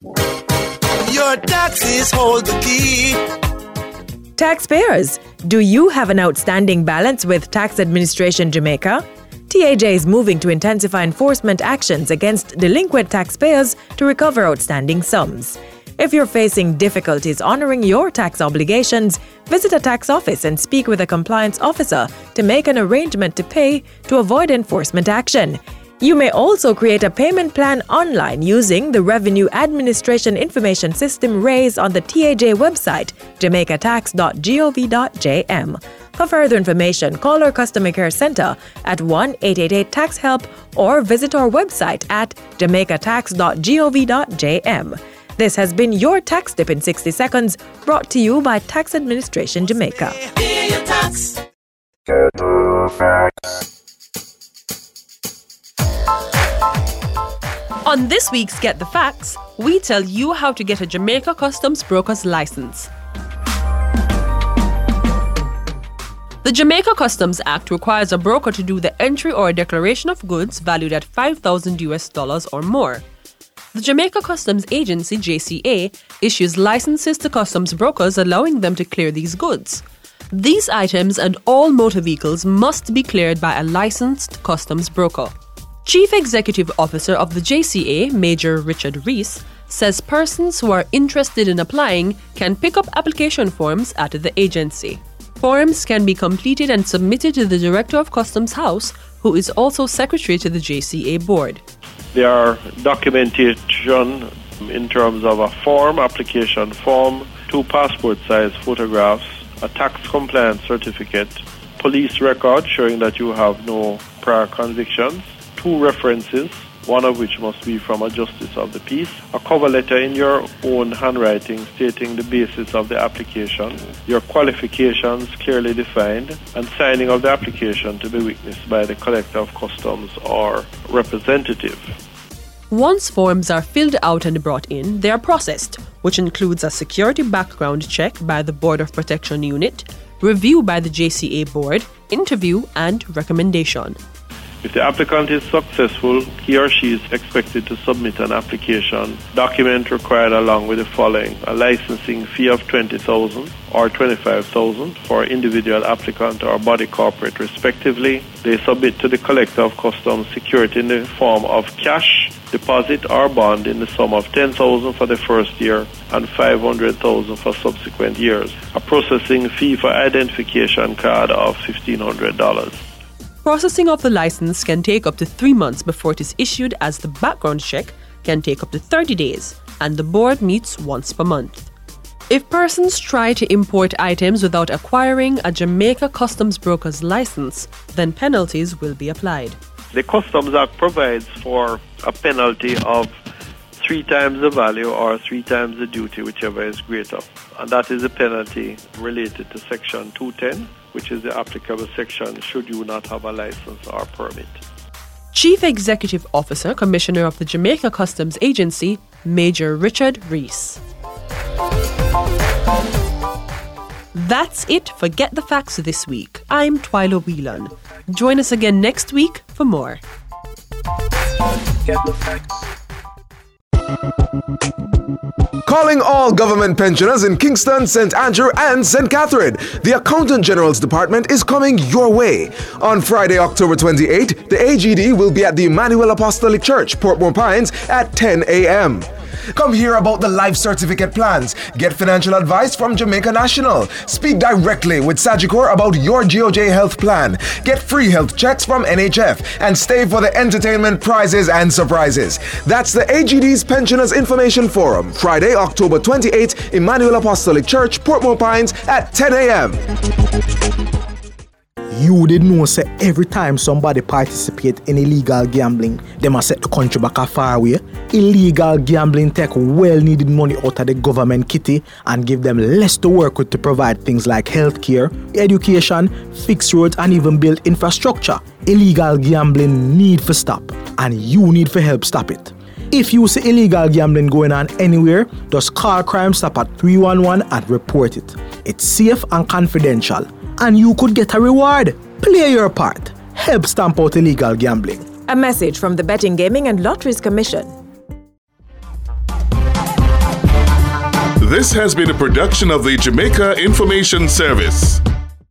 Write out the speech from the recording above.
Your taxes hold the key. Taxpayers, do you have an outstanding balance with Tax Administration Jamaica? TAJ is moving to intensify enforcement actions against delinquent taxpayers to recover outstanding sums. If you're facing difficulties honoring your tax obligations, visit a tax office and speak with a compliance officer to make an arrangement to pay to avoid enforcement action. You may also create a payment plan online using the Revenue Administration Information System RAISE on the TAJ website, jamaicatax.gov.jm. For further information, call our customer care center at 1-888-TAX-HELP or visit our website at jamaicatax.gov.jm. This has been your Tax Tip in 60 Seconds, brought to you by Tax Administration Jamaica. On this week's Get the Facts, we tell you how to get a Jamaica Customs Broker's license. The Jamaica Customs Act requires a broker to do the entry or a declaration of goods valued at $5,000 or more. The Jamaica Customs Agency, JCA, issues licenses to customs brokers allowing them to clear these goods. These items and all motor vehicles must be cleared by a licensed customs broker. Chief Executive Officer of the JCA, Major Richard Reese, says persons who are interested in applying can pick up application forms at the agency. Forms can be completed and submitted to the Director of Customs House, who is also Secretary to the JCA Board. There are documentation in terms of a form, application form, 2 passport-size photographs, a tax compliance certificate, police record showing that you have no prior convictions, 2 references, one of which must be from a justice of the peace, a cover letter in your own handwriting stating the basis of the application, your qualifications clearly defined, and signing of the application to be witnessed by the Collector of Customs or representative. Once forms are filled out and brought in, they are processed, which includes a security background check by the Border Protection Unit, review by the JCA Board, interview, and recommendation. If the applicant is successful, he or she is expected to submit an application document required along with the following: a licensing fee of $20,000 or $25,000 for individual applicant or body corporate respectively. They submit to the Collector of Customs security in the form of cash, deposit or bond in the sum of $10,000 for the first year and $500,000 for subsequent years. A processing fee for identification card of $1,500. Processing of the license can take up to 3 months before it is issued, as the background check can take up to 30 days, and the board meets once per month. If persons try to import items without acquiring a Jamaica Customs Broker's license, then penalties will be applied. The Customs Act provides for a penalty of 3 times the value or 3 times the duty, whichever is greater. And that is a penalty related to Section 210, which is the applicable section should you not have a license or permit. Chief Executive Officer, Commissioner of the Jamaica Customs Agency, Major Richard Reese. That's it for Get the Facts this week. I'm Twyla Whelan. Join us again next week for more. Get the Facts. Calling all government pensioners in Kingston, St. Andrew and St. Catherine. The Accountant General's Department is coming your way. On Friday, October 28, the AGD will be at the Emmanuel Apostolic Church, Portmore Pines at 10 a.m. Come hear about the life certificate plans. Get financial advice from Jamaica National. Speak directly with Sagicor about your GOJ health plan. Get free health checks from NHF and stay for the entertainment prizes and surprises. That's the AGD's Pensioners Information Forum. Friday, October 28, Emmanuel Apostolic Church, Portmore Pines at 10 a.m. You did know say every time somebody participate in illegal gambling, they must set the country back a far away. Illegal gambling take well needed money out of the government kitty and give them less to work with to provide things like healthcare, education, fix roads and even build infrastructure. Illegal gambling need to stop and you need to help stop it. If you see illegal gambling going on anywhere, just call Crime Stop at 311 and report it. It's safe and confidential. And you could get a reward. Play your part. Help stamp out illegal gambling. A message from the Betting, Gaming and Lotteries Commission. This has been a production of the Jamaica Information Service.